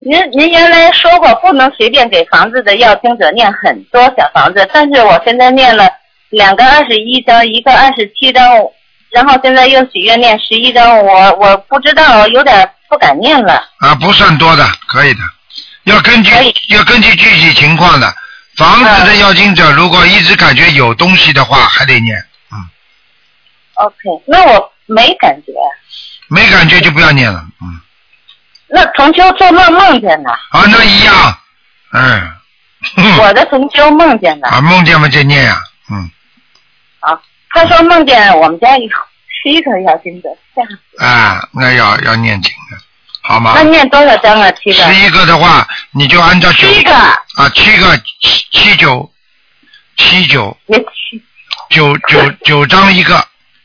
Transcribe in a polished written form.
您原来说过不能随便给房子的要经者念很多小房子，但是我现在念了2个21章，一个27章，然后现在又许愿念11章，我不知道，有点不敢念了。 啊，不算多的，可以的，要根据具体情况的。房子的要经者如果一直感觉有东西的话，还得念。 OK， 那我没感觉。 没感觉就不要念了。 那同修做梦见的。 啊，那一样。 我的同修梦见的。 啊，梦见嘛就念呀。 好，他说梦见我们家有7个要经者，这样。 啊，那要念经的，好吗？ 那念多少章啊？7个。 11个的话，你就按照 7个。 啊，7个79。也9章一个。